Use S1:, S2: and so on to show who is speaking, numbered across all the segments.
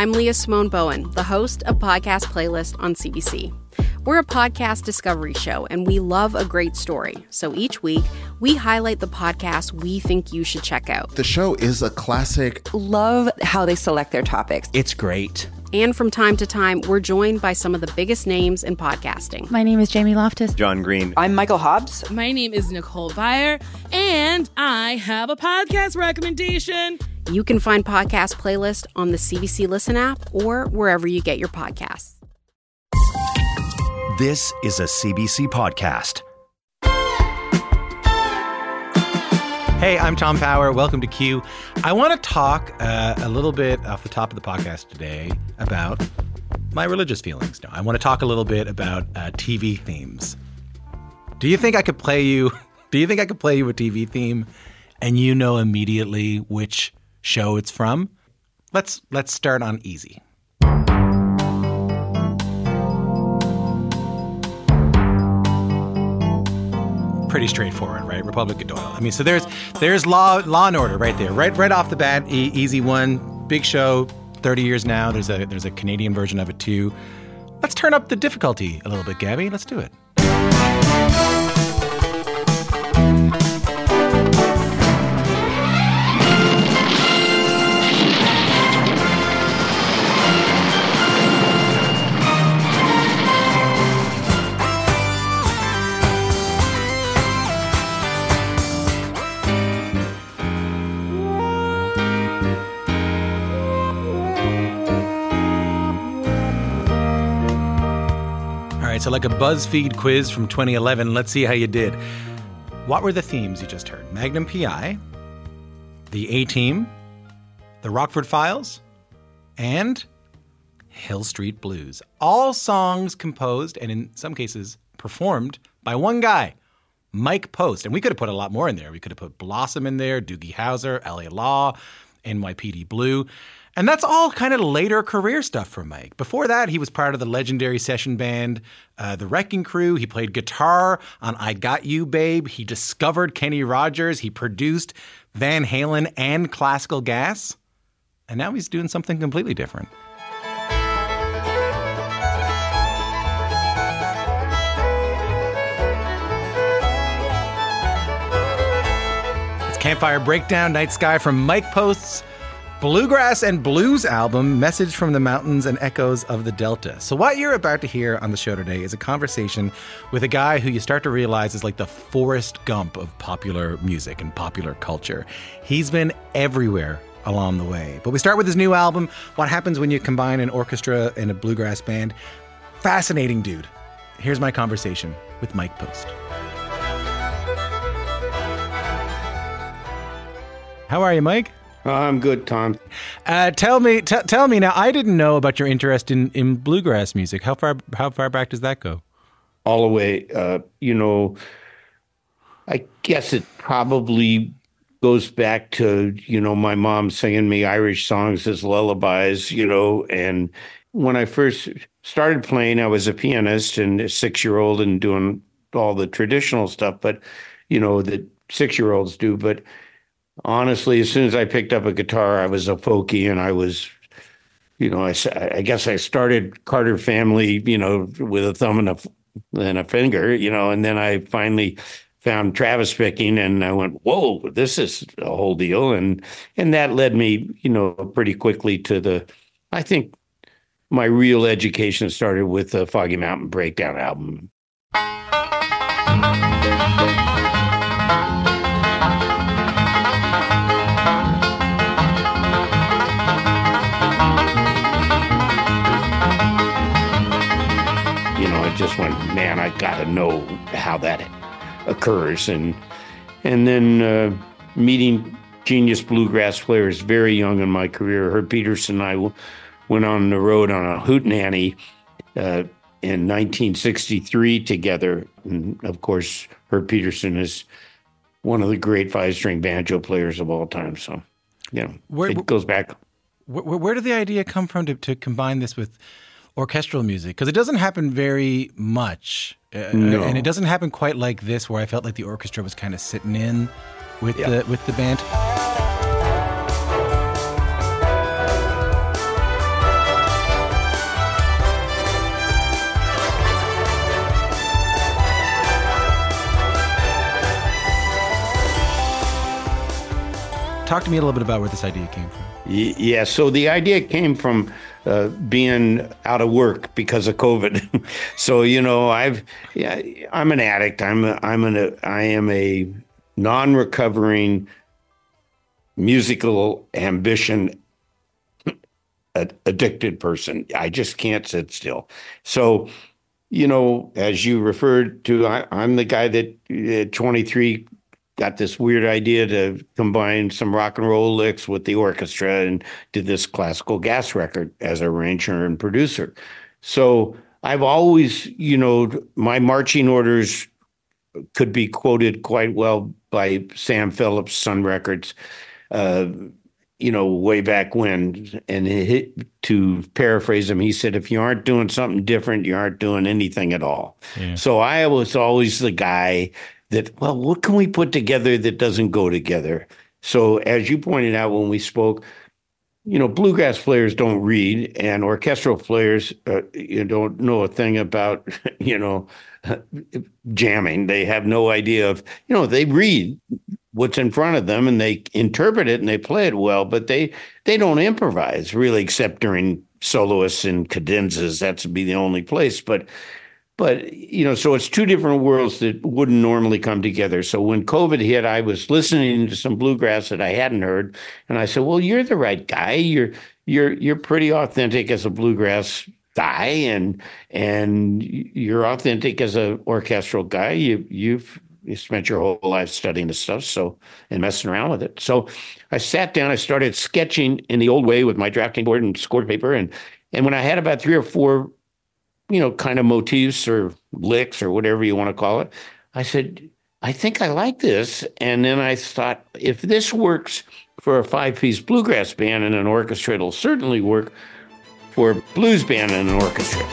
S1: I'm Leah Simone Bowen, the host of Podcast Playlist on CBC. We're a podcast discovery show, and we love a great story. So each week, we highlight the podcasts we think you should check out.
S2: The show is a classic.
S3: Love how they select their topics.
S4: It's great.
S1: And from time to time, we're joined by some of the biggest names in podcasting.
S5: My name is Jamie Loftus.
S6: John Green.
S3: I'm Michael Hobbs.
S7: My name is Nicole Byer, and I have a podcast recommendation.
S1: You can find Podcast Playlist on the CBC Listen app or wherever you get your podcasts.
S8: This is a CBC podcast.
S4: Hey, I'm Tom Power. Welcome to Q. I want to talk a little bit off the top of the podcast today about my religious feelings. No, I want to talk a little bit about TV themes. Do you think I could play you a TV theme and you know immediately which show it's from? Let's start on easy. Pretty straightforward, right? Republic of Doyle. I mean, so there's Law and Order right there, right off the bat. Easy one, big show, 30 years now. There's a Canadian version of it too. Let's turn up the difficulty a little bit, Gabby. Let's do it. So like a BuzzFeed quiz from 2011. Let's see how you did. What were the themes you just heard? Magnum P.I., The A-Team, The Rockford Files, and Hill Street Blues. All songs composed and in some cases performed by one guy, Mike Post. And we could have put a lot more in there. We could have put Blossom in there, Doogie Howser, L.A. Law, NYPD Blue. And that's all kind of later career stuff for Mike. Before that, he was part of the legendary session band, The Wrecking Crew. He played guitar on I Got You, Babe. He discovered Kenny Rogers. He produced Van Halen and Classical Gas. And now he's doing something completely different. It's Campfire Breakdown, Night Sky from Mike Post's Bluegrass and Blues album, Message from the Mountains and Echoes of the Delta. So what you're about to hear on the show today is a conversation with a guy who you start to realize is like the Forrest Gump of popular music and popular culture. He's been everywhere along the way. But we start with his new album, What Happens When You Combine an Orchestra and a Bluegrass Band. Fascinating dude. Here's my conversation with Mike Post. How are you, Mike?
S6: I'm good, Tom.
S4: Tell me now. I didn't know about your interest in bluegrass music. How far back does that go?
S6: All the way. I guess it probably goes back to my mom singing me Irish songs as lullabies. And when I first started playing, I was a pianist and a 6-year-old and doing all the traditional stuff, but that 6-year-olds do. But honestly, as soon as I picked up a guitar, I was a folkie, and I was, I guess I started Carter Family, with a thumb and a finger, and then I finally found Travis picking, and I went, whoa, this is a whole deal. And that led me, pretty quickly to I think my real education started with the Foggy Mountain Breakdown album. I just went, man, I got to know how that occurs. And then meeting genius bluegrass players very young in my career. Herb Peterson and I went on the road on a hootenanny in 1963 together. And of course, Herb Peterson is one of the great 5-string banjo players of all time. So, it goes back.
S4: Where did the idea come from to combine this with orchestral music? Because it doesn't happen very much.
S6: No.
S4: And it doesn't happen quite like this, where I felt like the orchestra was kind of sitting in with the band. Talk to me a little bit about where this idea came from.
S6: Yeah, so the idea came from being out of work because of COVID. So I'm an addict. I am a non-recovering musical ambition addicted person. I just can't sit still. So, as you referred to, I'm the guy that at 23 got this weird idea to combine some rock and roll licks with the orchestra and did this classical gas record as arranger and producer. So I've always, my marching orders could be quoted quite well by Sam Phillips, Sun Records, way back when. And to paraphrase him, he said, if you aren't doing something different, you aren't doing anything at all. Yeah. So I was always the guy that, well, what can we put together that doesn't go together? So as you pointed out when we spoke, bluegrass players don't read, and orchestral players don't know a thing about, jamming. They have no idea of, they read what's in front of them and they interpret it and they play it well, but they don't improvise really, except during soloists and cadenzas. That's be the only place. But so it's two different worlds that wouldn't normally come together. So when COVID hit, I was listening to some bluegrass that I hadn't heard, and I said, "Well, you're the right guy. You're pretty authentic as a bluegrass guy, and you're authentic as an orchestral guy. You've spent your whole life studying this stuff, and messing around with it." So I sat down. I started sketching in the old way with my drafting board and score paper, and when I had about 3 or 4 kind of motifs or licks or whatever you want to call it, I said, I think I like this. And then I thought, if this works for a 5-piece bluegrass band and an orchestra, it'll certainly work for a blues band and an orchestra.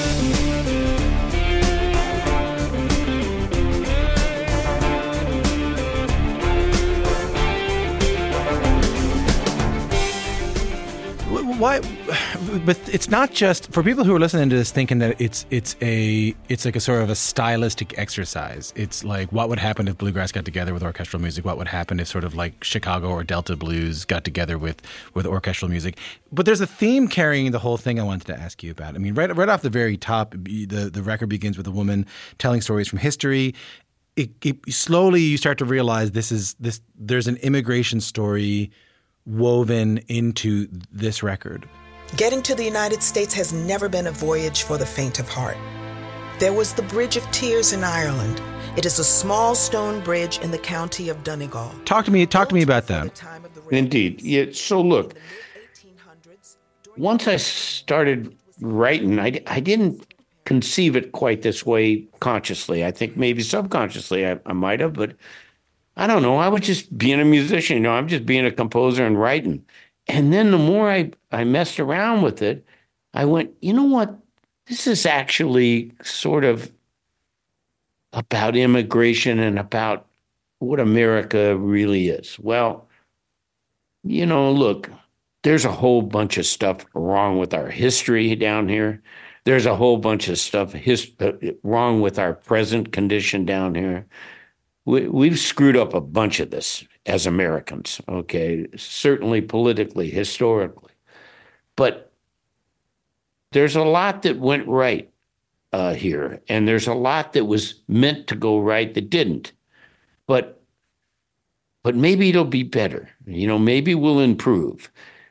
S4: Why? But it's not just for people who are listening to this thinking that it's like a sort of a stylistic exercise. It's like, what would happen if bluegrass got together with orchestral music? What would happen if sort of like Chicago or Delta blues got together with orchestral music? But there's a theme carrying the whole thing I wanted to ask you about. I mean, right off the very top, the record begins with a woman telling stories from history. It slowly you start to realize there's an immigration story woven into this record.
S5: Getting to the United States has never been a voyage for the faint of heart. There was the Bridge of Tears in Ireland. It is a small stone bridge in the county of Donegal.
S4: Talk to me about that.
S6: Indeed. Yeah, so look, once I started writing, I didn't conceive it quite this way consciously. I think maybe subconsciously I might have, but I don't know. I was just being a musician. I'm just being a composer and writing. And then the more I messed around with it, I went, you know what? This is actually sort of about immigration and about what America really is. Well, look, there's a whole bunch of stuff wrong with our history down here. There's a whole bunch of stuff wrong with our present condition down here. We've screwed up a bunch of this as Americans, okay? Certainly politically, historically. But there's a lot that went right here, and there's a lot that was meant to go right that didn't. But maybe it'll be better. Maybe we'll improve.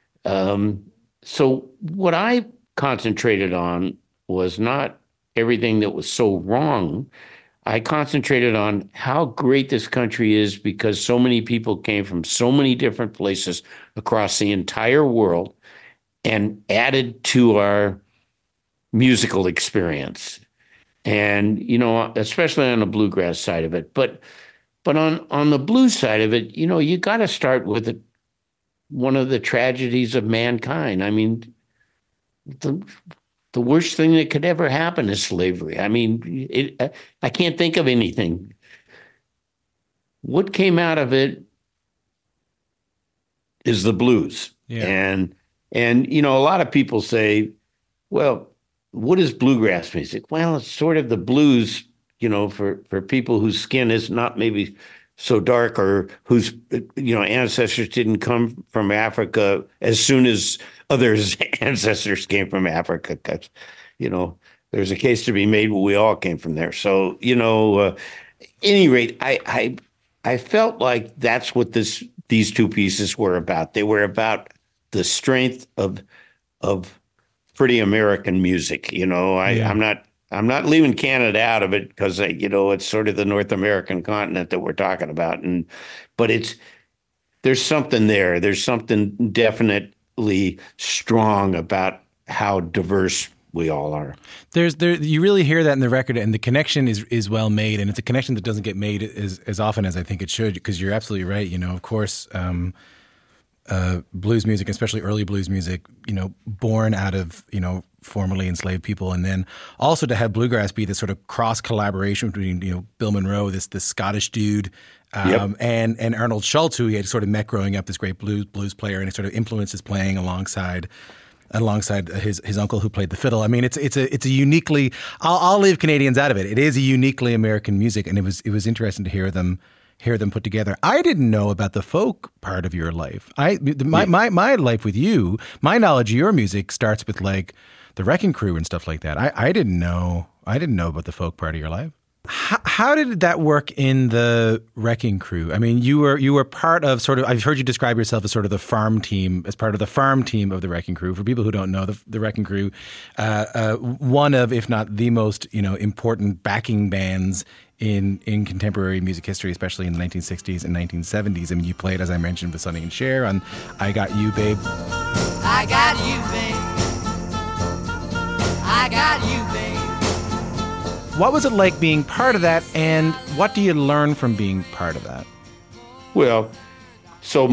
S6: So what I concentrated on was not everything that was so wrong. I concentrated on how great this country is because so many people came from so many different places across the entire world and added to our musical experience. And, especially on the bluegrass side of it. But on the blues side of it, you got to start with one of the tragedies of mankind. I mean, the worst thing that could ever happen is slavery. I mean, I can't think of anything. What came out of it is the blues. Yeah. And a lot of people say, well, what is bluegrass music? Well, it's sort of the blues, for people whose skin is not maybe so dark or whose ancestors didn't come from Africa as soon as others' ancestors came from Africa, because there's a case to be made where we all came from there. So any rate, I felt like that's what these two pieces were about. They were about the strength of pretty American music. I'm not leaving Canada out of it because it's sort of the North American continent that we're talking about, but there's something there. There's something definitely strong about how diverse we all are.
S4: You really hear that in the record, and the connection is well made, and it's a connection that doesn't get made as often as I think it should, because you're absolutely right. Of course, blues music, especially early blues music, born out of, formerly enslaved people. And then also to have bluegrass be this sort of cross collaboration between, Bill Monroe, this Scottish dude, and Arnold Schultz, who he had sort of met growing up, this great blues player, and it sort of influenced his playing alongside his uncle who played the fiddle. I mean, it's a uniquely, I'll leave Canadians out of it. It is a uniquely American music, and it was interesting to hear them put together. I didn't know about the folk part of your life. My life with you, my knowledge of your music starts with like the Wrecking Crew and stuff like that. I didn't know about the folk part of your life. How did that work in the Wrecking Crew? I mean, you were part of sort of, I've heard you describe yourself as sort of the farm team, as part of the farm team of the Wrecking Crew. For people who don't know, the Wrecking Crew, one of, if not the most, important backing bands in contemporary music history, especially in the 1960s and 1970s. I mean, you played, as I mentioned, with Sonny and Cher on I Got You, Babe.
S9: I got you, babe. I got you, babe.
S4: What was it like being part of that, and what do you learn from being part of that?
S6: Well, so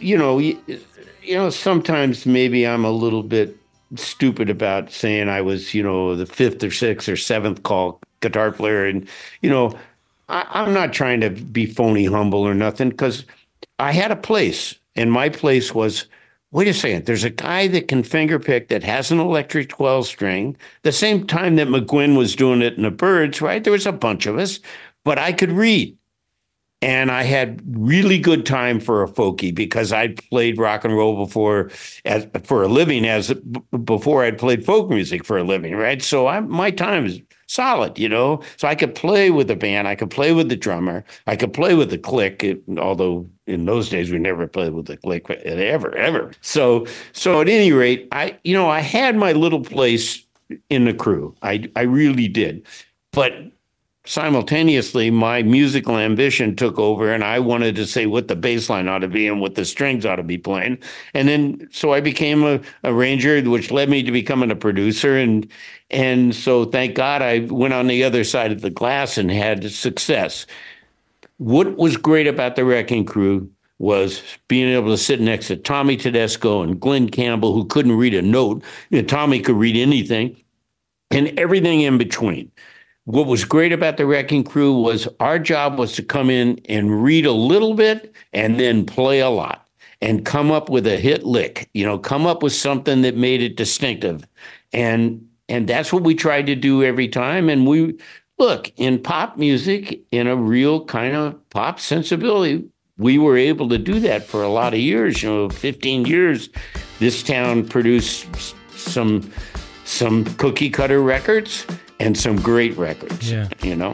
S6: sometimes maybe I'm a little bit stupid about saying I was, the fifth or sixth or seventh call guitar player. And, I'm not trying to be phony humble or nothing, because I had a place, and my place was, wait a second, there's a guy that can fingerpick that has an electric 12 string. The same time that McGuinn was doing it in the Byrds, right? There was a bunch of us, but I could read. And I had really good time for a folkie, because I'd played rock and roll before for a living, before I'd played folk music for a living, right? So my time is solid, So I could play with the band, I could play with the drummer, I could play with the click, although in those days we never played with the click ever. So at any rate, I had my little place in the crew. I really did. But simultaneously, my musical ambition took over, and I wanted to say what the bass line ought to be and what the strings ought to be playing. And then, so I became a arranger, which led me to becoming a producer. And so thank God I went on the other side of the glass and had success. What was great about the Wrecking Crew was being able to sit next to Tommy Tedesco and Glenn Campbell, who couldn't read a note. Tommy could read anything, and everything in between. What was great about the Wrecking Crew was our job was to come in and read a little bit and then play a lot and come up with a hit lick, come up with something that made it distinctive. And that's what we tried to do every time. And we look, in pop music, in a real kind of pop sensibility, we were able to do that for a lot of years, 15 years. This town produced some cookie cutter records and some great records, I'm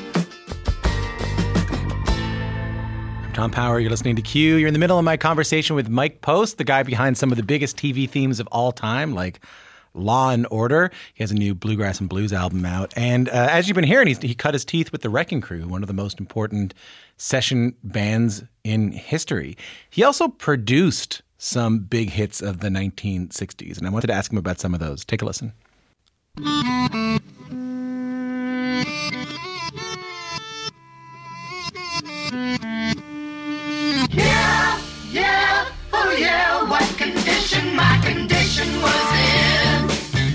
S4: Tom Power. You're listening to Q. You're in the middle of my conversation with Mike Post, the guy behind some of the biggest TV themes of all time, like Law and Order. He has a new bluegrass and blues album out. And as you've been hearing, he cut his teeth with the Wrecking Crew, one of the most important session bands in history. He also produced some big hits of the 1960s, and I wanted to ask him about some of those. Take a listen.
S9: Yeah, oh yeah, what condition my condition was in.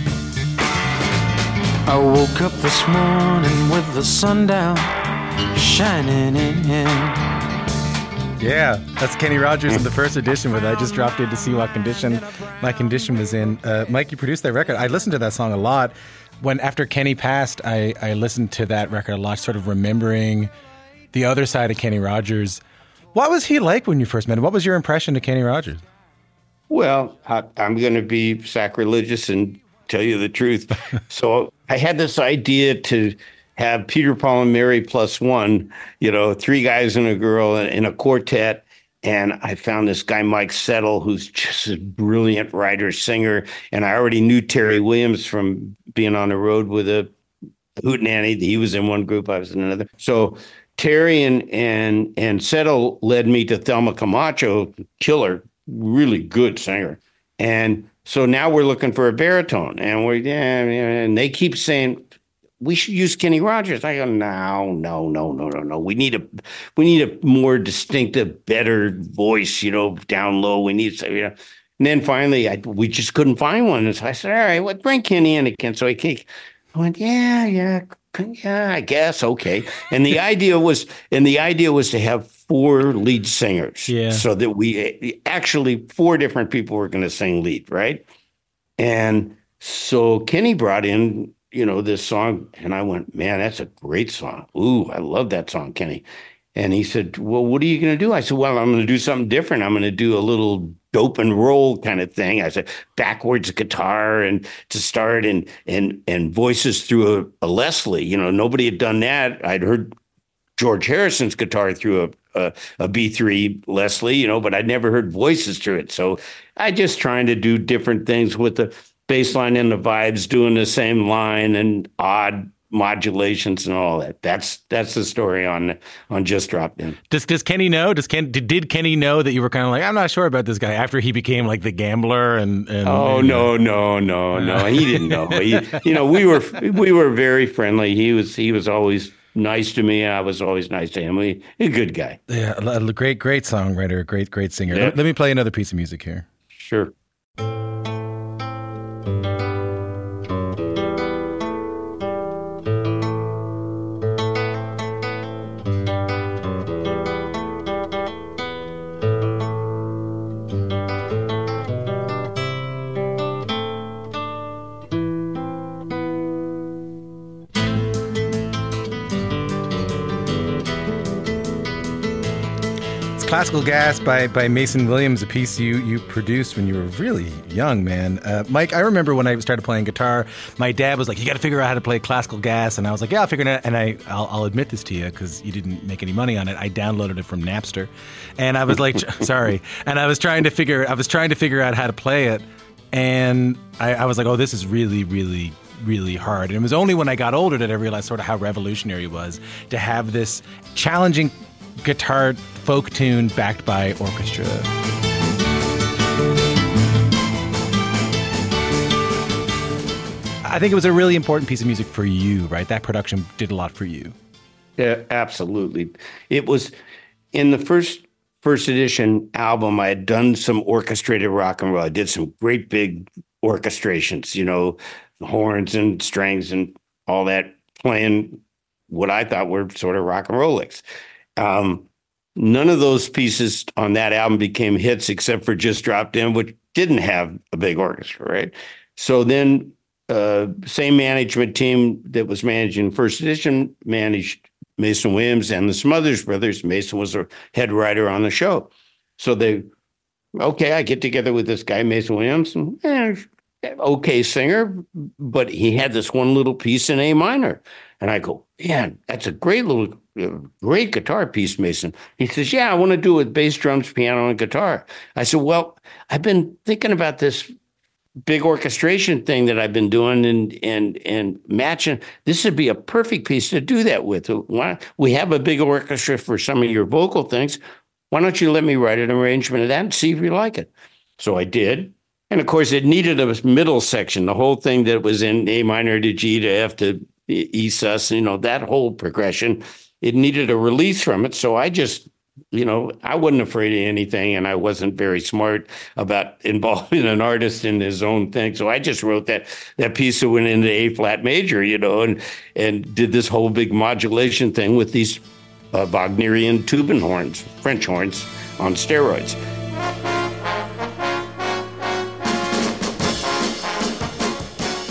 S10: I woke up this morning with the sun down, shining in.
S4: Yeah, that's Kenny Rogers in the first edition with I just dropped in to see what condition my condition was in. Mike, you produced that record. I listened to that song a lot. After Kenny passed, I listened to that record a lot, sort of remembering the other side of Kenny Rogers. What was he like when you first met him? What was your impression of Kenny Rogers?
S6: Well, I'm going to be sacrilegious and tell you the truth. So I had this idea to have Peter, Paul, and Mary plus one, 3 guys and a girl in a quartet. And I found this guy, Mike Settle, who's just a brilliant writer, singer. And I already knew Terry Williams from being on the road with a hootenanny. He was in one group, I was in another. So Terry and Settle led me to Thelma Camacho, killer, really good singer. And so now we're looking for a baritone. And they keep saying, we should use Kenny Rogers. I go, no. We need a more distinctive, better voice, down low. We need, And then finally, we just couldn't find one. And so I said, all right, well, bring Kenny in again. So I went, yeah, I guess, okay. And the idea was to have 4 lead singers. Yeah. So that we actually 4 different people were going to sing lead, right? And so Kenny brought in this song, and I went, man, that's a great song. Ooh, I love that song, Kenny. And he said, well, what are you going to do? I said, well, I'm going to do something different. I'm going to do a little dope and roll kind of thing. I said, backwards guitar and to start and voices through a Leslie. Nobody had done that. I'd heard George Harrison's guitar through a B3 Leslie, but I'd never heard voices through it. So I just trying to do different things with the bass line and the vibes, doing the same line and odd modulations and all that. That's the story on Just Dropped In.
S4: Does Kenny know? Did Kenny know that you were kind of like, I'm not sure about this guy after he became like the gambler and
S6: Oh, no. He didn't know. We were very friendly. He was always nice to me. I was always nice to him. A good guy.
S4: Yeah, a great songwriter, great singer.
S6: Yeah.
S4: Let me play another piece of music here.
S6: Sure.
S4: Classical Gas by Mason Williams, a piece you produced when you were really young, man. Mike, I remember when I started playing guitar, my dad was like, you got to figure out how to play Classical Gas. And I was like, yeah, I'll figure it out. And I'll admit this to you because you didn't make any money on it. I downloaded it from Napster. And I was like, sorry. And I was trying to figure out how to play it. And I was like, oh, this is really, really, really hard. And it was only when I got older that I realized sort of how revolutionary it was to have this challenging guitar folk tune backed by orchestra. I think it was a really important piece of music for you, right? That production did a lot for you.
S6: Yeah, absolutely. It was in the first edition album. I had done some orchestrated rock and roll. I did some great big orchestrations, horns and strings and all that, playing what I thought were sort of rock and roll licks. None of those pieces on that album became hits except for Just Dropped In, which didn't have a big orchestra, right? So then same management team that was managing first edition managed Mason Williams and the Smothers Brothers. Mason was a head writer on the show. So I get together with this guy, Mason Williams, okay singer, but he had this one little piece in A minor. And I go, man, that's a great guitar piece, Mason. He says, yeah, I want to do it with bass, drums, piano, and guitar. I said, well, I've been thinking about this big orchestration thing that I've been doing and matching. This would be a perfect piece to do that with. We have a big orchestra for some of your vocal things. Why don't you let me write an arrangement of that and see if you like it? So I did. And of course, it needed a middle section, the whole thing that was in A minor to G to F to E sus, that whole progression. It needed a release from it. So I just, I wasn't afraid of anything, and I wasn't very smart about involving an artist in his own thing. So I just wrote that piece that went into A flat major, and did this whole big modulation thing with these Wagnerian tubin horns, French horns on steroids.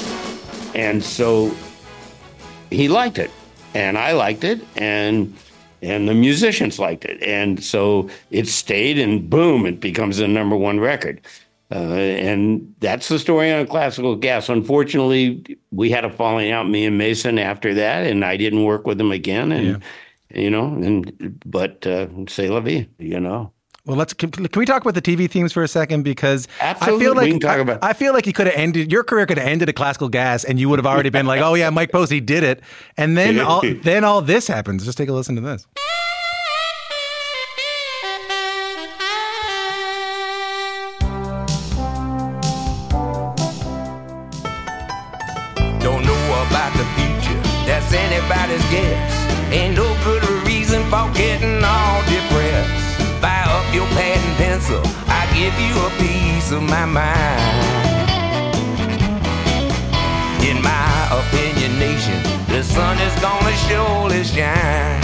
S6: And so he liked it, and I liked it, and and the musicians liked it. And so it stayed, and boom, it becomes the number one record. And that's the story on Classical Gas. Unfortunately, we had a falling out, me and Mason, after that, and I didn't work with him again. And, but c'est la vie,
S4: Well, can we talk about the TV themes for a second? Because
S6: Absolutely.
S4: I feel like
S6: we can talk about
S4: I feel like you could have ended your career could have ended at Classical Gas, and you would have already been like, "Oh yeah, Mike Post, he did it." And then all this happens. Just take a listen to this.
S11: Don't know about the future. That's anybody's guess. Ain't no good reason for getting all depressed. Fire up your pad and pencil, I give you a piece of my mind. In my opinion, nation, the sun is gonna surely shine.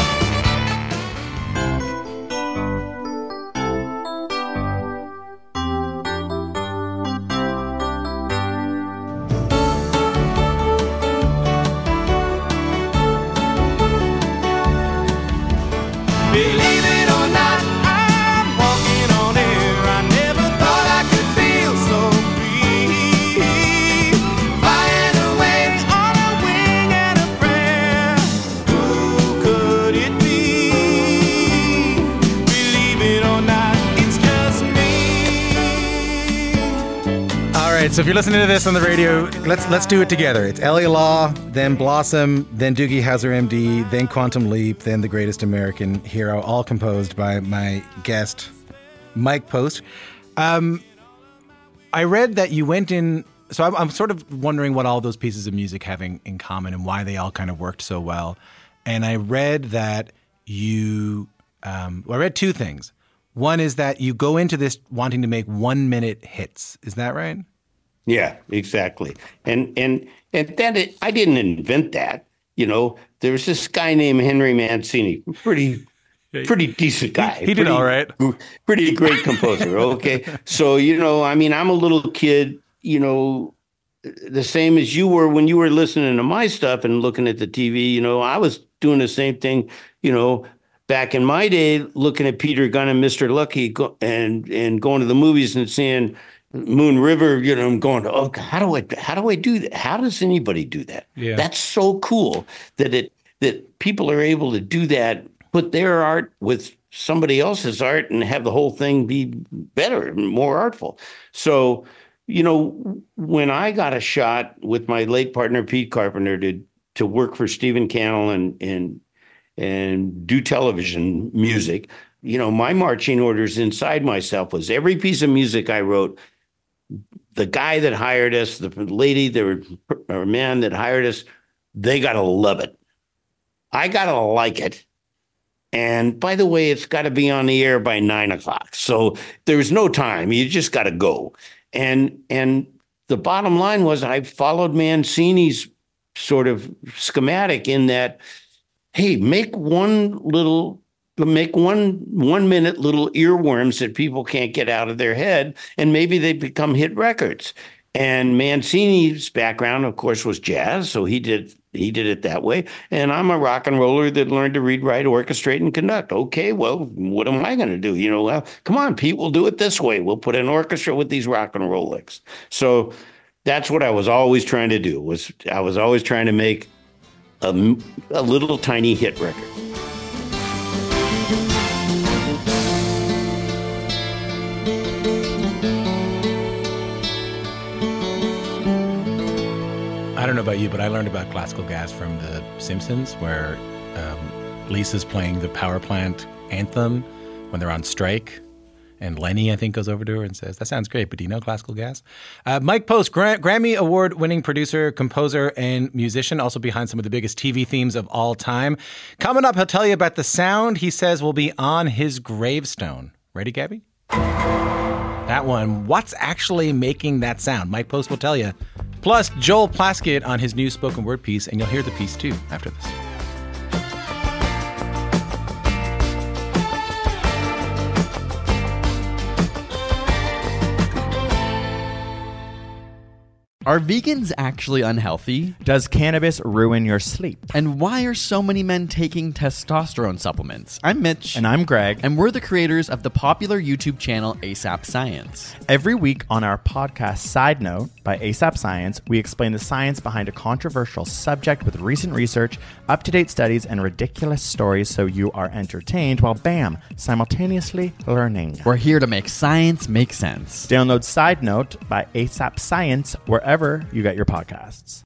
S11: Believe it or not, I'm walking on air. I never thought I could feel so free. Flying away on a wing and a prayer. Who could it be? Believe it or not, it's just me.
S4: All right, so if you're listening to this on the radio, let's do it together. It's Ellie Law, then Blossom, then Doogie Howser MD, then Quantum Leap, then The Greatest American Hero, all composed by my guest, Mike Post. I read that you went in, so I'm sort of wondering what all those pieces of music have in common and why they all kind of worked so well. And I read that I read two things. One is that you go into this wanting to make 1 minute hits. Is that right?
S6: Yeah, exactly. And that I didn't invent that. There was this guy named Henry Mancini, pretty decent guy.
S4: He did all right.
S6: Pretty great composer. Okay. So, I'm a little kid, the same as you were when you were listening to my stuff and looking at the TV. I was doing the same thing, back in my day, looking at Peter Gunn and Mr. Lucky and going to the movies and seeing Moon River, I'm going, oh, how do I do that? How does anybody do that?
S4: Yeah.
S6: That's so cool that people are able to do that, put their art with somebody else's art and have the whole thing be better and more artful. So, when I got a shot with my late partner, Pete Carpenter, to work for Stephen Cannell and do television music, my marching orders inside myself was every piece of music I wrote, the guy that hired us, the lady or man that hired us, they got to love it. I got to like it. And by the way, it's got to be on the air by 9:00. So there's no time. You just got to go. And the bottom line was I followed Mancini's sort of schematic in that, hey, make 1 minute little earworms that people can't get out of their head, and maybe they become hit records. And Mancini's background, of course, was jazz, so he did it that way. And I'm a rock and roller that learned to read, write, orchestrate, and conduct. Okay, well, what am I going to do? Well, come on, Pete, we'll do it this way. We'll put an orchestra with these rock and roll licks. So that's what I was always trying to do. I was always trying to make a little tiny hit record.
S4: I don't know about you, but I learned about Classical Gas from The Simpsons, where Lisa's playing the power plant anthem when they're on strike. And Lenny, I think, goes over to her and says, that sounds great, but do you know Classical Gas? Mike Post, Grammy Award-winning producer, composer, and musician, also behind some of the biggest TV themes of all time. Coming up, he'll tell you about the sound he says will be on his gravestone. Ready, Gabby? That one. What's actually making that sound? Mike Post will tell you. Plus, Joel Plaskett on his new spoken word piece, and you'll hear the piece, too, after this.
S12: Are vegans actually unhealthy?
S13: Does cannabis ruin your sleep?
S12: And why are so many men taking testosterone supplements? I'm Mitch.
S13: And I'm Greg.
S12: And we're the creators of the popular YouTube channel ASAP Science.
S13: Every week on our podcast Side Note by ASAP Science, we explain the science behind a controversial subject with recent research, up-to-date studies, and ridiculous stories so you are entertained while, bam, simultaneously learning.
S12: We're here to make science make sense.
S13: Download Side Note by ASAP Science wherever you get your podcasts.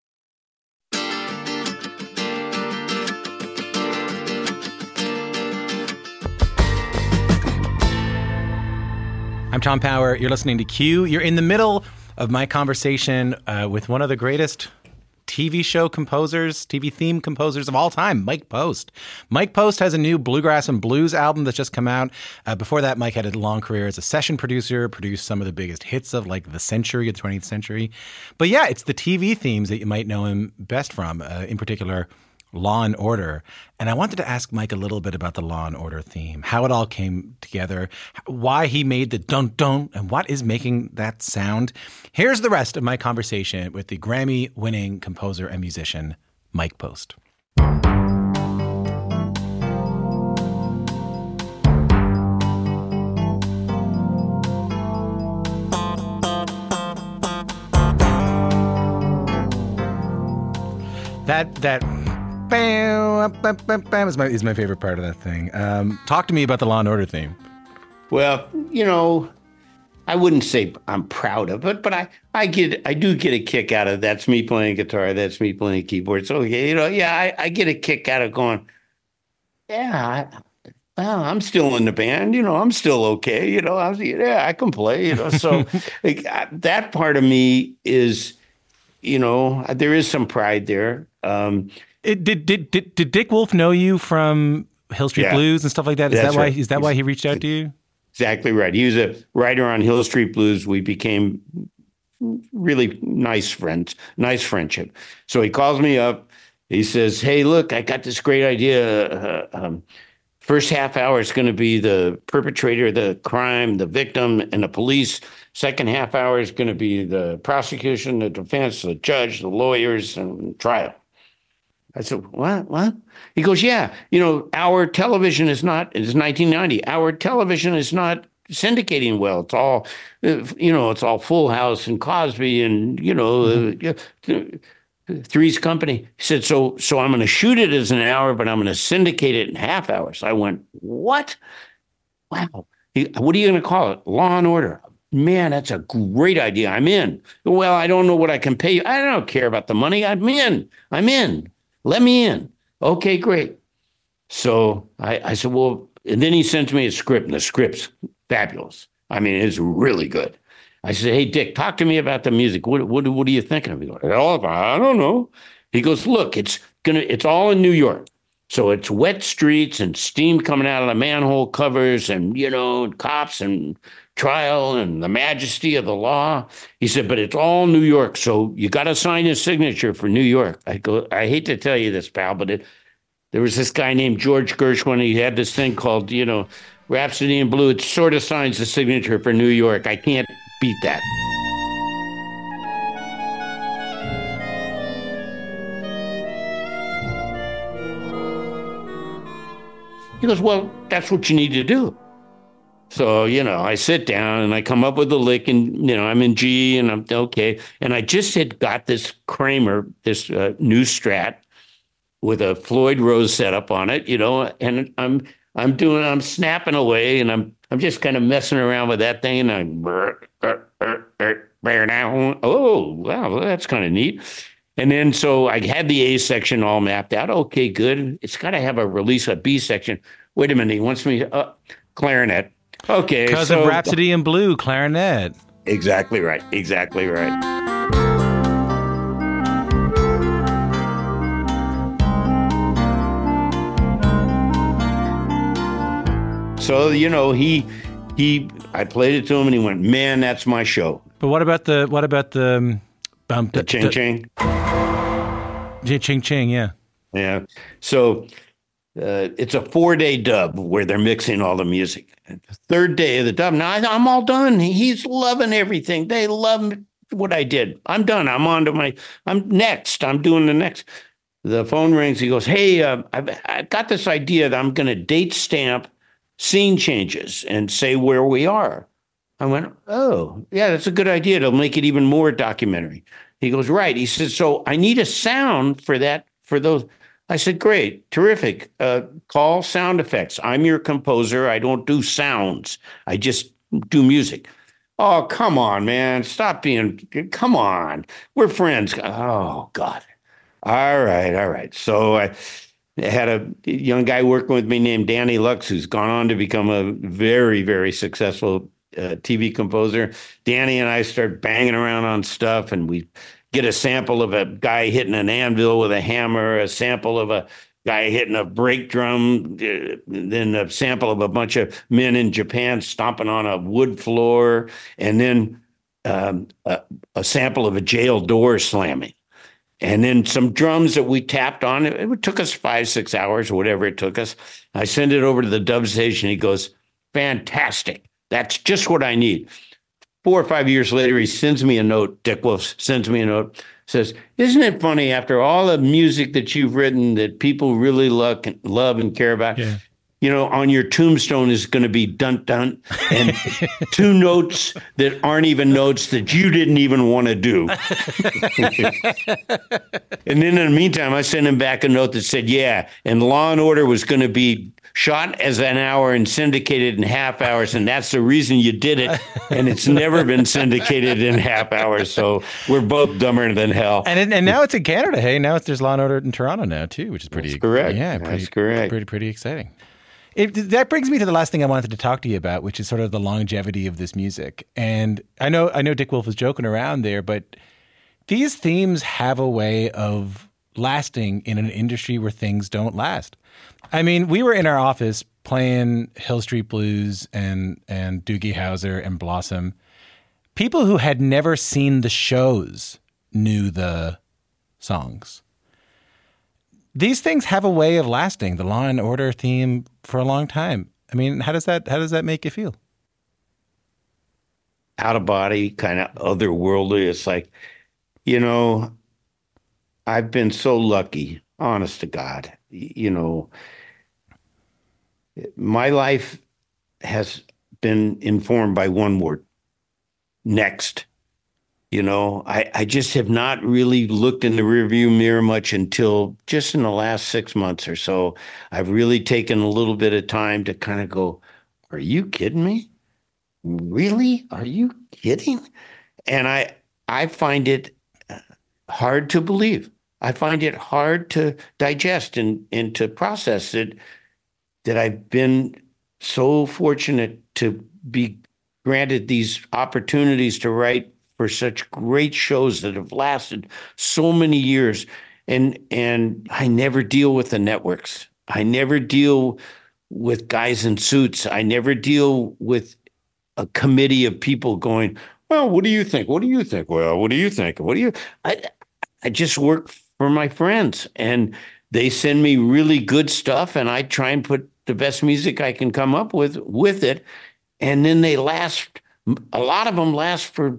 S4: I'm Tom Power. You're listening to Q. You're in the middle of my conversation with one of the greatest TV show composers, TV theme composers of all time, Mike Post. Mike Post has a new bluegrass and blues album that's just come out. Before that, Mike had a long career as a session producer, produced some of the biggest hits of like the century, the 20th century. But yeah, it's the TV themes that you might know him best from, in particular, Law and Order. And I wanted to ask Mike a little bit about the Law and Order theme, how it all came together, why he made the dun-dun, and what is making that sound. Here's the rest of my conversation with the Grammy-winning composer and musician, Mike Post. That bam, bam, bam, bam is my favorite part of that thing. Talk to me about the Law and Order theme.
S6: Well, you know, I wouldn't say I'm proud of it, but I do get a kick out of that's me playing guitar, that's me playing keyboard. So, you know, yeah, I get a kick out of going, yeah, I'm still in the band, you know, I'm still okay, you know, I can play, you know. So like, that part of me is, you know, there is some pride there.
S4: Did Dick Wolf know you from Hill Street Blues and stuff like that? Is that why he reached out to you?
S6: Exactly right. He was a writer on Hill Street Blues. We became really nice friends, nice friendship. So he calls me up. He says, "Hey, look, I got this great idea. First half hour is going to be the perpetrator, the crime, the victim, and the police. Second half hour is going to be the prosecution, the defense, the judge, the lawyers, and trial." I said, what? He goes, yeah, you know, our television is not, it's 1990. Our television is not syndicating well. It's all, you know, it's all Full House and Cosby and, you know, Three's Company. He said, so I'm going to shoot it as an hour, but I'm going to syndicate it in half hours. I went, what? Wow. What are you going to call it? Law and Order. Man, that's a great idea. I'm in. Well, I don't know what I can pay you. I don't care about the money. I'm in. Let me in. Okay, great. So I said, well, and then he sent me a script, and the script's fabulous. I mean, it's really good. I said, hey, Dick, talk to me about the music. What are you thinking of? He goes, oh, I don't know. He goes, look, it's all in New York. So it's wet streets and steam coming out of the manhole covers and, you know, cops and trial and the majesty of the law. He said, but it's all New York. So you got to sign his signature for New York. I go, I hate to tell you this, pal, but there was this guy named George Gershwin. He had this thing called, you know, Rhapsody in Blue. It sort of signs the signature for New York. I can't beat that. He goes, well, that's what you need to do. So, you know, I sit down and I come up with a lick and, you know, I'm in G and I'm okay. And I just had got this Kramer, this new Strat with a Floyd Rose setup on it, you know, and I'm snapping away and I'm just kind of messing around with that thing. And oh, wow, that's kind of neat. And then so I had the A section all mapped out. Okay, good. It's got to have a release, a B section. Wait a minute. He wants me clarinet. Okay.
S4: Because of Rhapsody in Blue, clarinet.
S6: Exactly right. So, you know, I played it to him and he went, man, that's my show.
S4: But what about the
S6: ching ching?
S4: Ching ching, yeah.
S6: Yeah. So it's a 4-day dub where they're mixing all the music. The third day of the dub. Now I'm all done. He's loving everything. They love what I did. I'm done. I'm next. I'm doing the next. The phone rings. He goes, hey, I've got this idea that I'm going to date stamp scene changes and say where we are. I went, oh, yeah, that's a good idea. It'll make it even more documentary. He goes, right. He says, so I need a sound for that, for those. I said, great, terrific. Call sound effects. I'm your composer. I don't do sounds. I just do music. Oh, come on, man. Come on. We're friends. Oh, God. All right. So I had a young guy working with me named Danny Lux, who's gone on to become a very, very successful TV composer. Danny and I start banging around on stuff, and we get a sample of a guy hitting an anvil with a hammer, a sample of a guy hitting a brake drum, then a sample of a bunch of men in Japan stomping on a wood floor, and then a sample of a jail door slamming. And then some drums that we tapped on. It took us 5-6 hours or whatever it took us. I send it over to the dub station. He goes, fantastic. That's just what I need. 4 or 5 years later, he sends me a note. Dick Wolf sends me a note, says, isn't it funny, after all the music that you've written that people really love and care about, you know, on your tombstone is going to be dun dun and 2 notes that aren't even notes that you didn't even want to do. And then in the meantime, I sent him back a note that said, yeah, and Law and Order was going to be shot as an hour and syndicated in half hours, and that's the reason you did it. And it's never been syndicated in half hours, so we're both dumber than hell.
S4: And now it's in Canada. Hey, now there's Law and Order in Toronto now too, which is pretty
S6: correct.
S4: Yeah,
S6: that's correct.
S4: Pretty exciting. That brings me to the last thing I wanted to talk to you about, which is sort of the longevity of this music. And I know Dick Wolf was joking around there, but these themes have a way of lasting in an industry where things don't last. I mean, we were in our office playing Hill Street Blues and Doogie Howser and Blossom. People who had never seen the shows knew the songs. These things have a way of lasting, the Law and Order theme, for a long time. I mean, how does that make you feel?
S6: Out of body, kind of otherworldly. It's like, you know, I've been so lucky, honest to God. You know, my life has been informed by one word: next. You know, I just have not really looked in the rearview mirror much until just in the last 6 months or so. I've really taken a little bit of time to kind of go, are you kidding me? Really? Are you kidding? And I find it hard to believe. I find it hard to digest and to process it, that I've been so fortunate to be granted these opportunities to write for such great shows that have lasted so many years. And I never deal with the networks. I never deal with guys in suits. I never deal with a committee of people going, well, what do you think? What do you think? Well, what do you think? What do you? I just work for my friends, and they send me really good stuff, and I try and put the best music I can come up with it. And then they last, a lot of them last for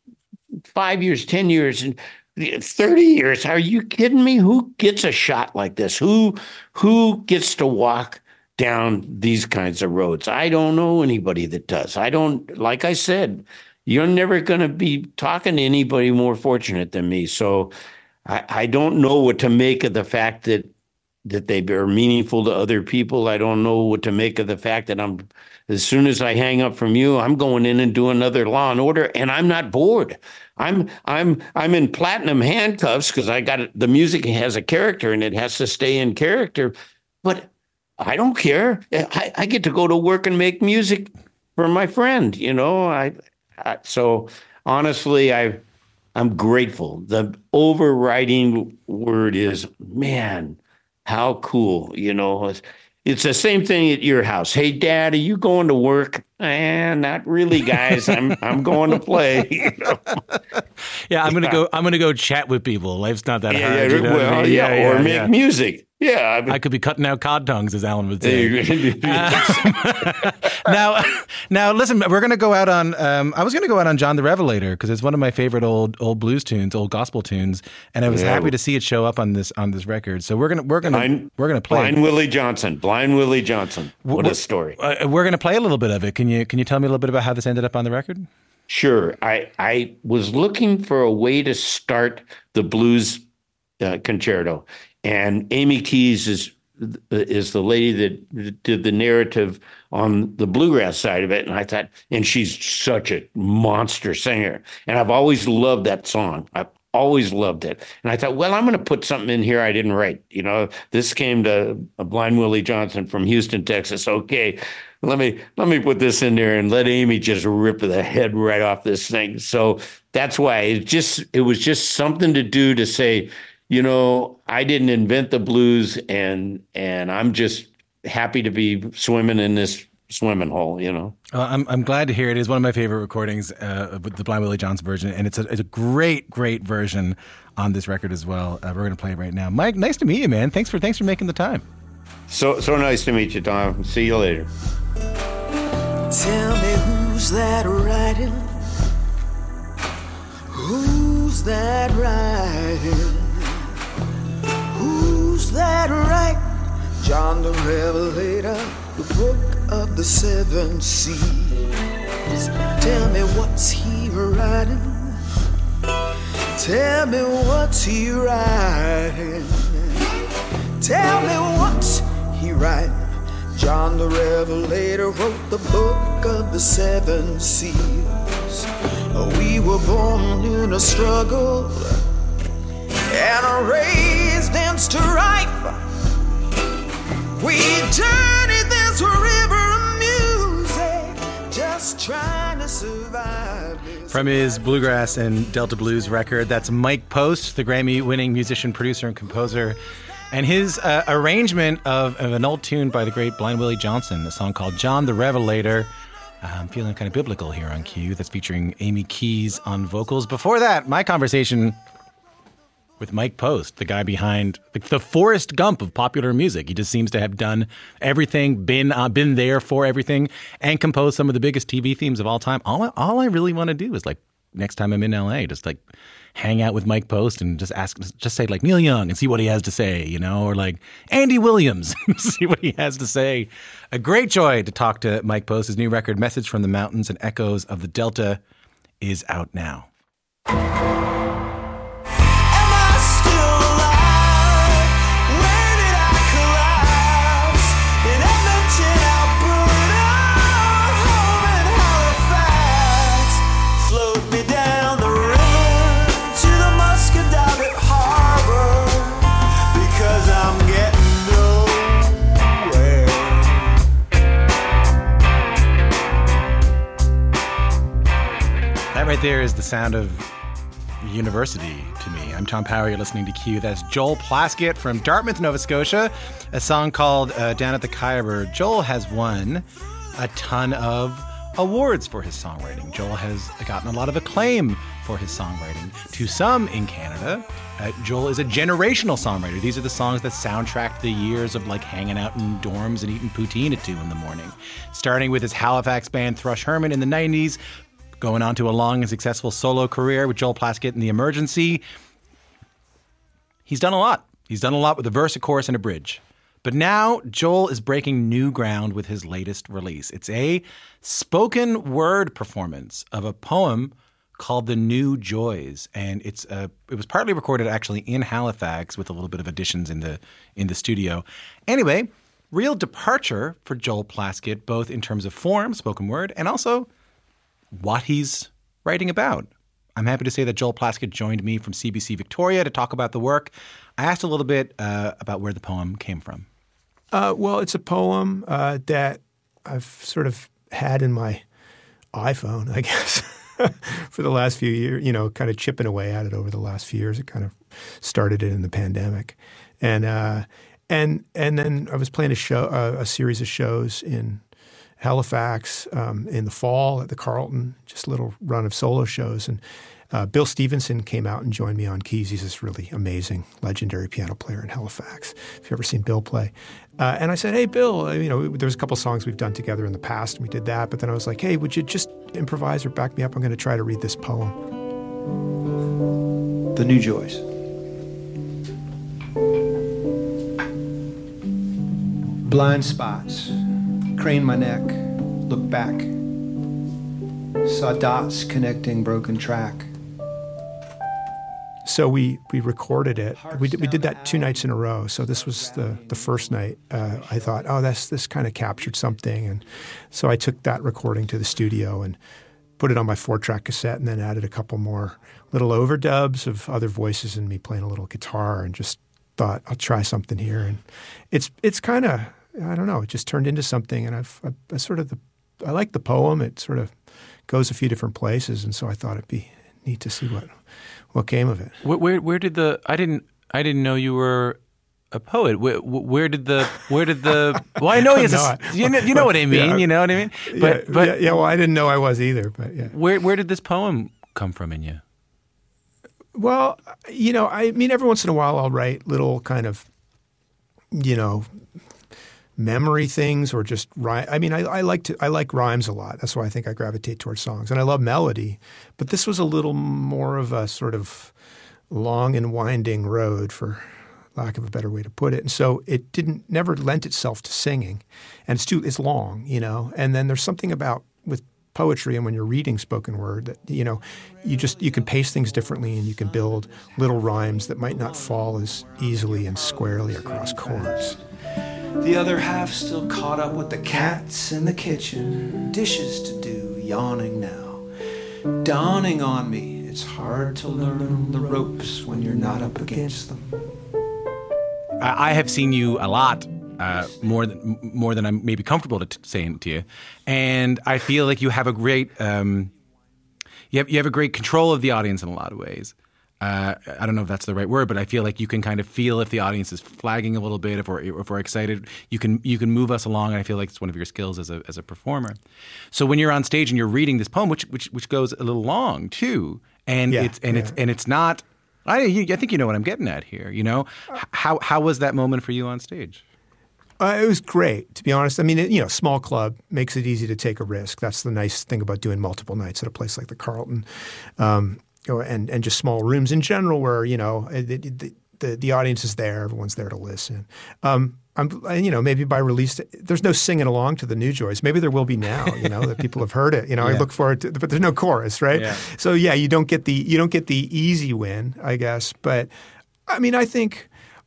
S6: 5 years, 10 years, and 30 years. Are you kidding me? Who gets a shot like this? Who gets to walk down these kinds of roads? I don't know anybody that does. Like I said, you're never going to be talking to anybody more fortunate than me. So I don't know what to make of the fact that they are meaningful to other people. I don't know what to make of the fact that as soon as I hang up from you, I'm going in and doing another Law and Order, and I'm not bored. I'm in platinum handcuffs because the music has a character and it has to stay in character, but I don't care. I get to go to work and make music for my friend, you know. So honestly, I'm grateful. The overriding word is, man, how cool, you know. It's the same thing at your house. Hey, Dad, are you going to work? Not really, guys. I'm going to play. You know?
S4: Yeah, I'm gonna go chat with people. Life's not that hard.
S6: Make music. Yeah,
S4: I could be cutting out cod tongues, as Alan would say. Now, listen, we're going to go out on. I was going to go out on John the Revelator because it's one of my favorite old blues tunes, old gospel tunes, and I was happy to see it show up on this record. So we're gonna play
S6: Blind Willie Johnson. What a story!
S4: We're going to play a little bit of it. Can you tell me a little bit about how this ended up on the record?
S6: Sure. I was looking for a way to start the blues concerto. And Amy Keys is the lady that did the narrative on the bluegrass side of it. And I thought, and she's such a monster singer. And I've always loved that song. I've always loved it. And I thought, well, I'm going to put something in here I didn't write. You know, this came to Blind Willie Johnson from Houston, Texas. Okay, let me put this in there and let Amy just rip the head right off this thing. So that's why it was just something to do to say, you know, I didn't invent the blues, and I'm just happy to be swimming in this swimming hole, you know.
S4: I'm glad to hear it. It is one of my favorite recordings, the Blind Willie Johnson version, and it's a great version on this record as well. We're going to play it right now. Mike, nice to meet you, man. Thanks for making the time.
S6: So nice to meet you, Tom. See you later.
S14: Tell me who's that riding? Who's that riding? Who's that right? John the Revelator, the book of the seven seas. Tell me what's he writing? Tell me what's he writing? Tell me what's he writing? John the Revelator wrote the book of the seven seas. We were born in a struggle and are raised in strife. We journeyed this river of music, just trying to survive.
S4: From his bluegrass and Delta blues record, that's Mike Post, the Grammy-winning musician, producer, and composer, and his arrangement of an old tune by the great Blind Willie Johnson, a song called John the Revelator. I'm feeling kind of biblical here on Q. That's featuring Amy Keys on vocals. Before that, my conversation with Mike Post, the guy behind the Forrest Gump of popular music. He just seems to have done everything, been there for everything, and composed some of the biggest TV themes of all time. All I really want to do is, like, next time I'm in LA, just like hang out with Mike Post and just say like Neil Young and see what he has to say, you know, or like Andy Williams, see what he has to say. A great joy to talk to Mike Post. His new record, Message from the Mountains and Echoes of the Delta, is out now. Right there is the sound of university to me. I'm Tom Power. You're listening to Q. That's Joel Plaskett from Dartmouth, Nova Scotia. A song called Down at the Khyber. Joel has won a ton of awards for his songwriting. Joel has gotten a lot of acclaim for his songwriting. To some in Canada, Joel is a generational songwriter. These are the songs that soundtracked the years of like hanging out in dorms and eating poutine at 2 a.m. Starting with his Halifax band Thrush Herman in the 90s, going on to a long and successful solo career with Joel Plaskett and The Emergency. He's done a lot. He's done a lot with a verse, a chorus, and a bridge. But now Joel is breaking new ground with his latest release. It's a spoken word performance of a poem called The New Joys. And it was partly recorded actually in Halifax with a little bit of additions in the studio. Anyway, real departure for Joel Plaskett, both in terms of form, spoken word, and also what he's writing about. I'm happy to say that Joel Plaskett joined me from CBC Victoria to talk about the work. I asked a little bit about where the poem came from.
S15: Well, it's a poem that I've sort of had in my iPhone, I guess, for the last few years, you know, kind of chipping away at it over the last few years. It kind of started it in the pandemic. And then I was playing a series of shows in Halifax in the fall at the Carlton, just a little run of solo shows. And Bill Stevenson came out and joined me on keys. He's this really amazing, legendary piano player in Halifax, if you've ever seen Bill play. And I said, hey, Bill, there's a couple songs we've done together in the past, and we did that. But then I was like, hey, would you just improvise or back me up? I'm going to try to read this poem.
S16: The New Joys. Blind spots, crane my neck, look back, saw dots connecting broken track.
S15: So we recorded it. We did that 2 nights in a row. So this was the first night. I thought, this kind of captured something. And so I took that recording to the studio and put it on my 4-track cassette and then added a couple more little overdubs of other voices and me playing a little guitar and just thought, I'll try something here. And it's kind of, I don't know, it just turned into something. And I like the poem. It sort of goes a few different places. And so I thought it'd be neat to see what came of it.
S4: Where did the I didn't know you were a poet. Where did the well, I know you know what I mean. Yeah, you know what I mean. But
S15: well, I didn't know I was either. But yeah,
S4: where did this poem come from in you?
S15: Well, I mean, every once in a while I'll write little kind of, memory things or just rhyme. I mean, I like rhymes a lot. That's why I think I gravitate towards songs. And I love melody. But this was a little more of a sort of long and winding road, for lack of a better way to put it. And so it never lent itself to singing. And it's long, And then there's something about with poetry and when you're reading spoken word that, you can pace things differently and you can build little rhymes that might not fall as easily and squarely across chords.
S16: The other half still caught up with the cats in the kitchen, dishes to do, yawning now. Dawning on me, it's hard to learn the ropes when you're not up against them.
S4: I have seen you a lot, more than I'm maybe comfortable saying to you, and I feel like you have a great you have a great control of the audience in a lot of ways. I don't know if that's the right word, but I feel like you can kind of feel if the audience is flagging a little bit, if we're excited. You can move us along, and I feel like it's one of your skills as a performer. So when you're on stage and you're reading this poem, which goes a little long too, and it's not. I think you know what I'm getting at here. How was that moment for you on stage?
S15: It was great, to be honest. I mean, small club makes it easy to take a risk. That's the nice thing about doing multiple nights at a place like the Carlton. And just small rooms in general where, the audience is there, everyone's there to listen. Maybe by release, there's no singing along to the New Joys. Maybe there will be now, that people have heard it. I look forward to, but there's no chorus, right? Yeah. So yeah, you don't get the easy win, I guess. But I mean, I think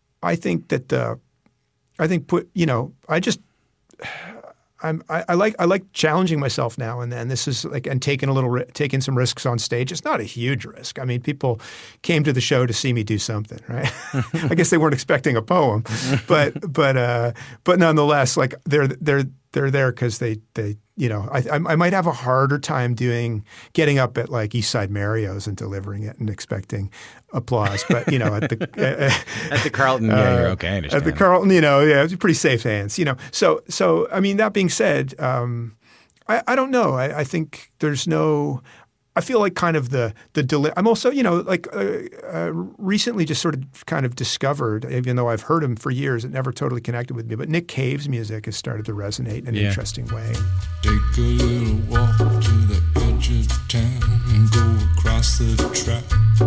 S15: I like challenging myself now and then. This is and taking some risks on stage. It's not a huge risk. I mean, people came to the show to see me do something, right? I guess they weren't expecting a poem, but nonetheless, they're there because they I might have a harder time getting up at East Side Mario's and delivering it and expecting applause. But at
S4: the Carlton, you're okay. I understand.
S15: At the Carlton, it's pretty safe hands. So I mean, that being said, I don't know. I think there's no. I feel like kind of the I'm also recently just sort of kind of discovered, even though I've heard him for years, it never totally connected with me. But Nick Cave's music has started to resonate in an interesting way.
S17: Take a little walk to the edge of town and go across the track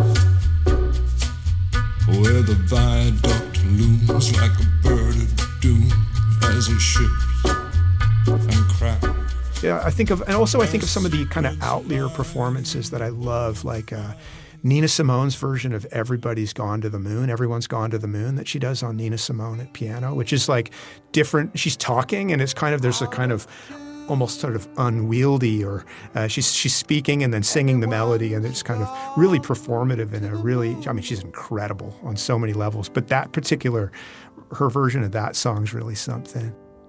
S17: where the viaduct looms like a bird of doom as it ships and cracks.
S15: Yeah, I think of some of the kind of outlier performances that I love, like Nina Simone's version of Everybody's Gone to the Moon, Everyone's Gone to the Moon, that she does on Nina Simone at piano, which is different. She's talking and there's a kind of almost sort of unwieldy, or she's speaking and then singing the melody, and it's kind of really performative and she's incredible on so many levels. But her version of that song's really something.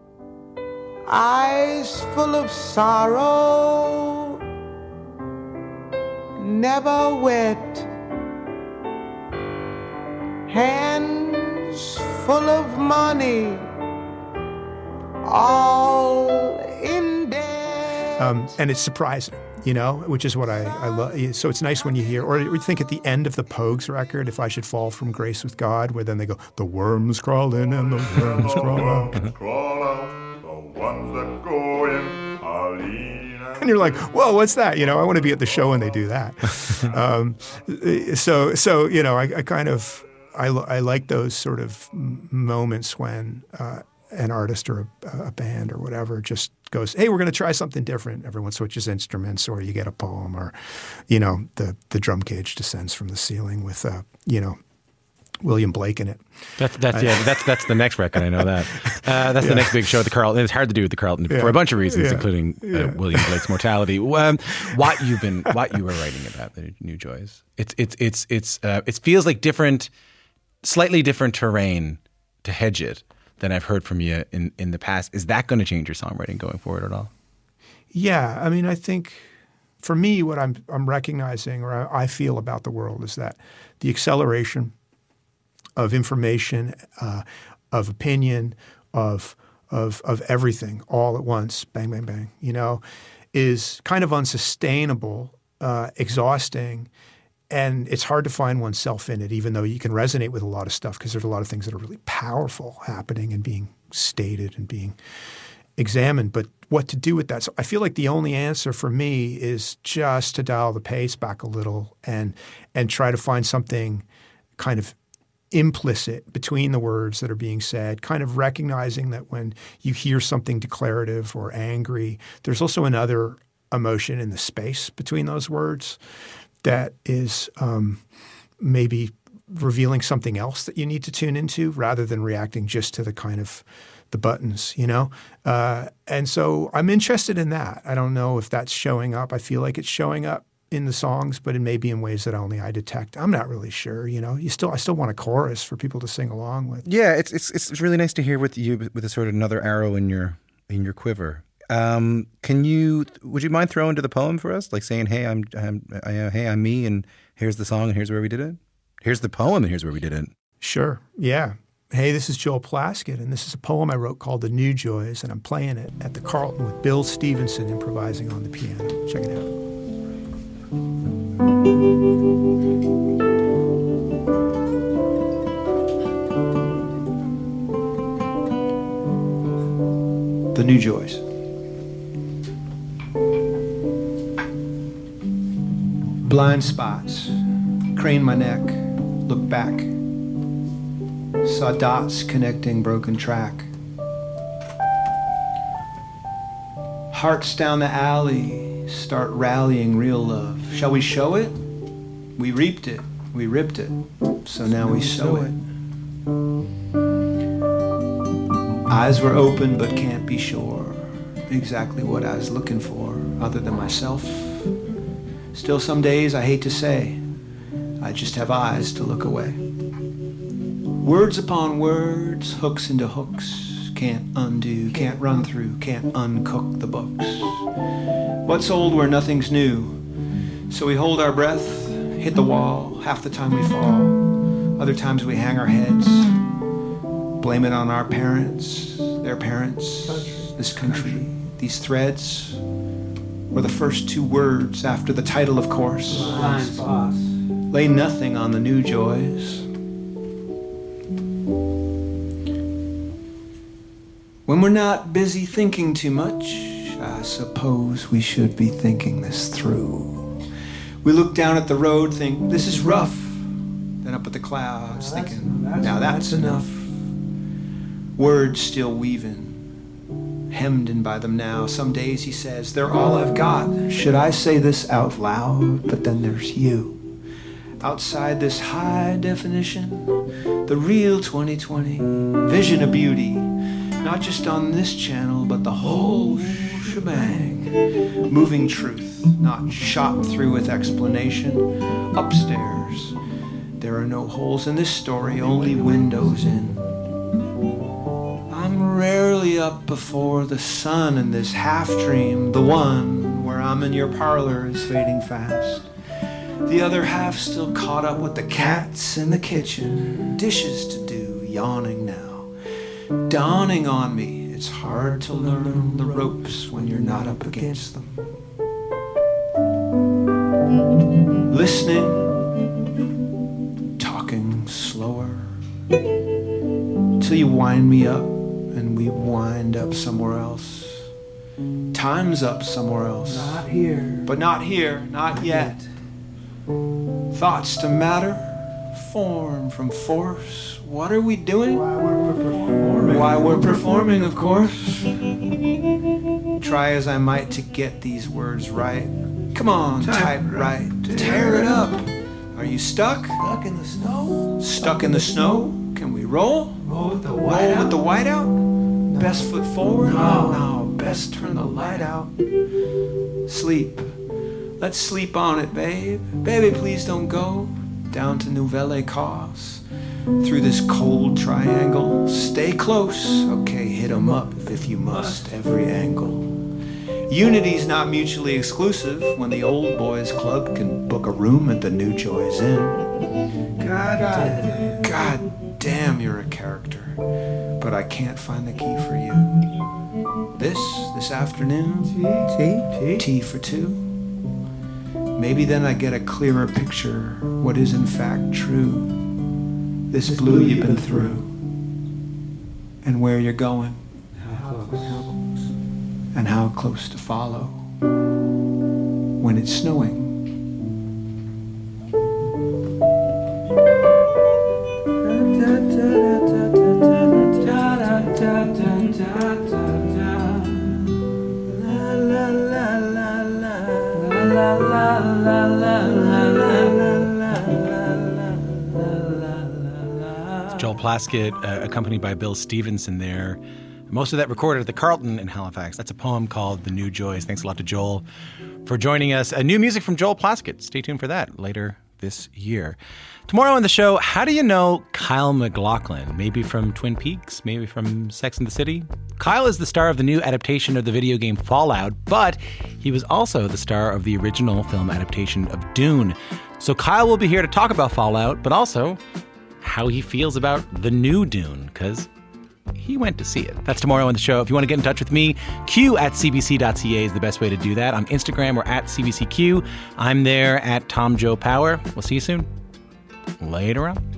S18: Eyes full of sorrow, never wet. Hands full of money, all in debt.
S15: And it's surprising. you know, which is what I love. So it's nice when you hear, or you think at the end of the Pogues record, If I Should Fall from Grace with God, where then they go, the worms crawl in and the worms crawl out.
S17: Crawl out, the ones that go in are lean.
S15: And you're like, whoa, what's that? You know, I want to be at the show when they do that. So you know, I like those sort of moments when an artist or a band or whatever just goes, hey, we're going to try something different. Everyone switches instruments, or you get a poem, or, you know, the drum cage descends from the ceiling with, you know, William Blake in it.
S4: That's the next record. I know that. That's the next big show at the Carlton. It's hard to do with the Carlton for a bunch of reasons, including William Blake's mortality. What you were writing about the New Joys. It feels like slightly different terrain to hedge it than I've heard from you in the past. Is that going to change your songwriting going forward at all?
S15: Yeah, I mean, I think for me, what I'm recognizing, or I feel about the world, is that the acceleration of information, of opinion, of everything all at once, bang, bang, bang, you know, is kind of unsustainable, exhausting, and it's hard to find oneself in it, even though you can resonate with a lot of stuff, because there's a lot of things that are really powerful happening and being stated and being examined. But what to do with that? So I feel like the only answer for me is just to dial the pace back a little and try to find something kind of implicit between the words that are being said, kind of recognizing that when you hear something declarative or angry, there's also another emotion in the space between those words that is maybe revealing something else that you need to tune into, rather than reacting just to the kind of the buttons, you know? And so I'm interested in that. I don't know if that's showing up. I feel like it's showing up in the songs, but it may be in ways that only I detect. I'm not really sure, you know? I still want a chorus for people to sing along with.
S4: Yeah, it's really nice to hear with you with a sort of another arrow in your quiver. Would you mind throwing to the poem for us? Like saying, hey, I'm me, and here's the song, and here's where we did it? Here's the poem, and here's where we did it.
S15: Sure, yeah. Hey, this is Joel Plaskett, and this is a poem I wrote called The New Joys, and I'm playing it at the Carlton with Bill Stevenson improvising on the piano. Check it out.
S16: The New Joys. Blind spots, crane my neck, look back, saw dots connecting broken track. Hearts down the alley start rallying real love. Shall we show it? We reaped it, we ripped it, so now we sow it. Eyes were open but can't be sure exactly what I was looking for other than myself. Still some days I hate to say, I just have eyes to look away. Words upon words, hooks into hooks, can't undo, can't run through, can't uncook the books. What's old where nothing's new? So we hold our breath, hit the wall, half the time we fall, other times we hang our heads, blame it on our parents, their parents, this country, these threads, or the first two words after the title, of course. Lay nothing on the New Joys. When we're not busy thinking too much, I suppose we should be thinking this through. We look down at the road, think, this is rough. Then up at the clouds, thinking, now that's enough. Words still weaving, hemmed in by them now. Some days he says, they're all I've got. Should I say this out loud? But then there's you. Outside this high definition, the real 2020, vision of beauty, not just on this channel, but the whole shebang. Moving truth, not shot through with explanation. Upstairs, there are no holes in this story, only windows in. I'm rarely up before the sun in this half dream. The one where I'm in your parlor is fading fast. The other half still caught up with the cats in the kitchen. Dishes to do, yawning now. Dawning on me, it's hard to learn the ropes when you're not up against them. Listening, talking slower, till you wind me up and we wind up somewhere else. Time's up somewhere else.
S18: Not here.
S16: But not here, not yet. Thoughts to matter, form from force. What are we doing? Why we're performing, of course. Try as I might to get these words right. Come on, type right. Tear it up. Are you stuck?
S18: Stuck in the snow?
S16: Stuck in the snow? Can we roll?
S18: Roll with the
S16: Roll with the
S18: whiteout?
S16: whiteout? Best foot forward?
S18: No.
S16: Best turn the light out. Sleep. Let's sleep on it, babe. Baby, please don't go down to Nouvelle Cause. Through this cold triangle. Stay close. Okay, hit 'em up if you must. Every angle. Unity's not mutually exclusive when the old boys club can book a room at the New Joy's Inn. God damn, you're a character. But I can't find the key for you. This afternoon, tea for two. Maybe then I get a clearer picture what is in fact true. This blue you've been through, and where you're going, and how close to follow when it's snowing.
S4: Joel Plaskett, accompanied by Bill Stevenson there. Most of that recorded at the Carlton in Halifax. That's a poem called The New Joys. Thanks a lot to Joel for joining us. New music from Joel Plaskett. Stay tuned for that later this year. Tomorrow on the show, how do you know Kyle MacLachlan? Maybe from Twin Peaks, maybe from Sex and the City? Kyle is the star of the new adaptation of the video game Fallout, but he was also the star of the original film adaptation of Dune. So Kyle will be here to talk about Fallout, but also how he feels about the new Dune, because he went to see it. That's tomorrow on the show. If you want to get in touch with me, q@cbc.ca is the best way to do that. On Instagram, we're at CBCQ. I'm there at Tom Joe Power. We'll see you soon. Later on.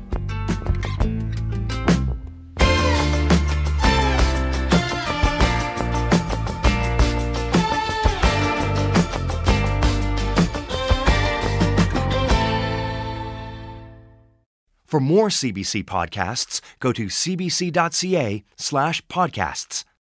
S8: For more CBC podcasts, go to cbc.ca/podcasts.